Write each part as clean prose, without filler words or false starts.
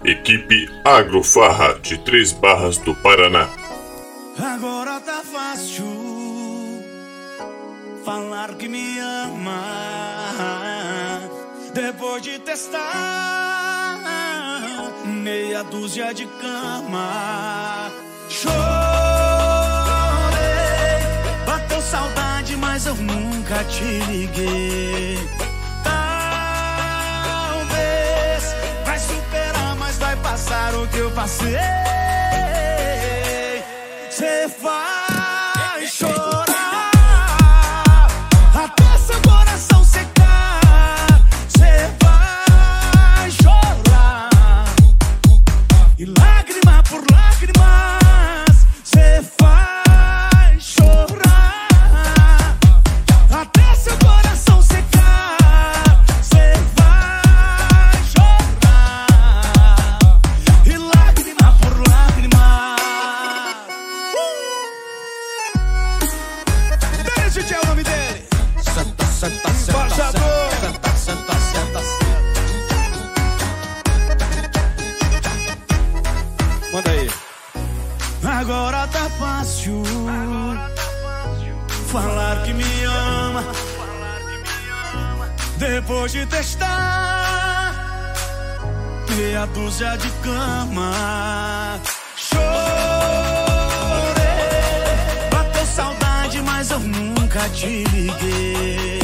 Equipe Agrofarra de Três Barras do Paraná. Agora tá fácil falar que me ama, depois de testar meia dúzia de cama. Chorei, bateu saudade, mas eu nunca te liguei. Talvez vai superar, mas vai passar o que eu passei. Cê vai chorar até seu coração secar. Cê vai chorar e lágrima por lágrimas. Cê vai chorar até seu coração secar. Cê vai chorar e lágrima por lágrima. DJ é o nome dele. Senta, senta, senta, senta, senta, senta, senta. Manda aí. Agora tá fácil falar que me ama, depois de testar meia dúzia de cama. Mas eu nunca te liguei.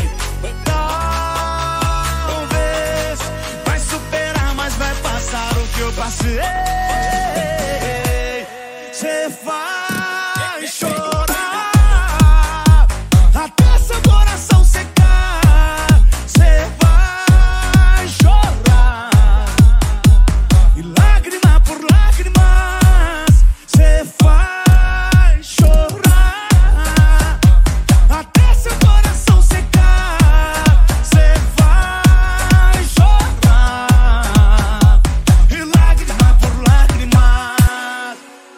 Talvez vai superar, mas vai passar o que eu passei. Cê vai chorar até seu coração secar. Cê vai chorar e lágrima por lágrimas. Cê vai chorar até seu coração secar. Cê vai chorar e lágrima por lágrima.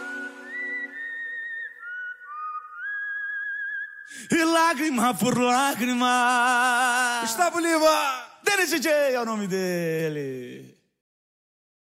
E lágrima por lágrima. Gustavo Lima, Dele DJ é o nome dele.